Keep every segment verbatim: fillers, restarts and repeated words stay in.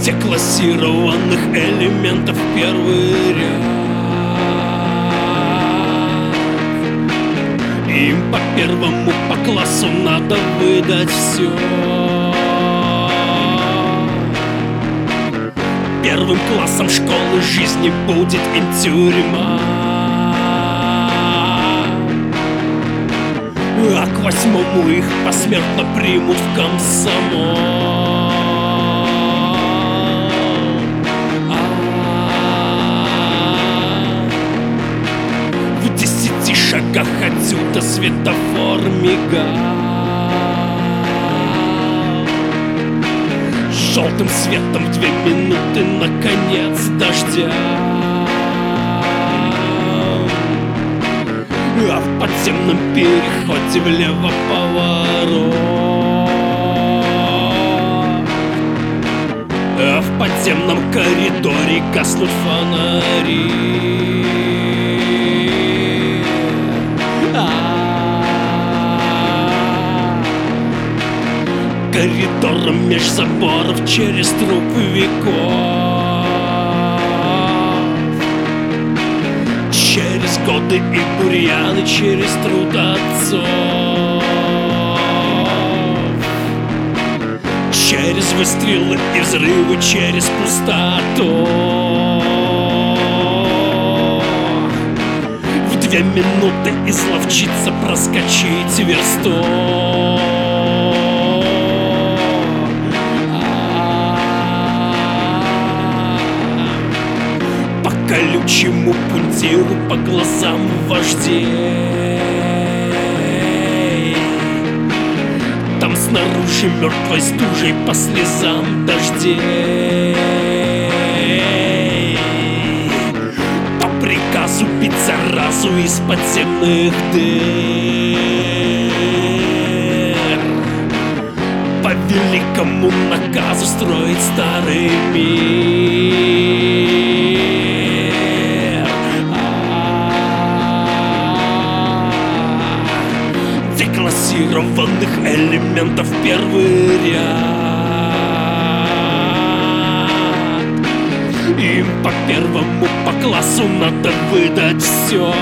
деклассированных элементов в первый ряд. Им по первому по классу надо выдать все. Первым классом школы жизни будет им тюрьма, а к восьмому их посмертно примут в комсомол. В десяти шагах отсюда светофор мигал, желтым светом две минуты наконец дождя. А в подземном переходе влево поворот, а в подземном коридоре гаснут фонари. Коридором меж заборов через трупы веков, через годы и бурьяны, через труд отцов, через выстрелы и взрывы, через пустоту. В две минуты изловчиться проскочить версту. По колючему пунктиру, по глазам вождей, там снаружи мертвой стужей по слезам дождей. По приказу бить заразу из подземных дыр, по великому наказу строить старый мир. Деклассированных элементов в первый ряд, им по первому по классу надо выдать все.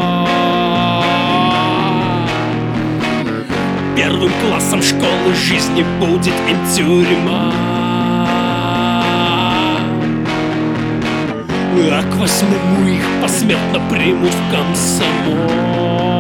Первым классом школы жизни будет им тюрьма, а к восьмому их посмертно примут в комсомол.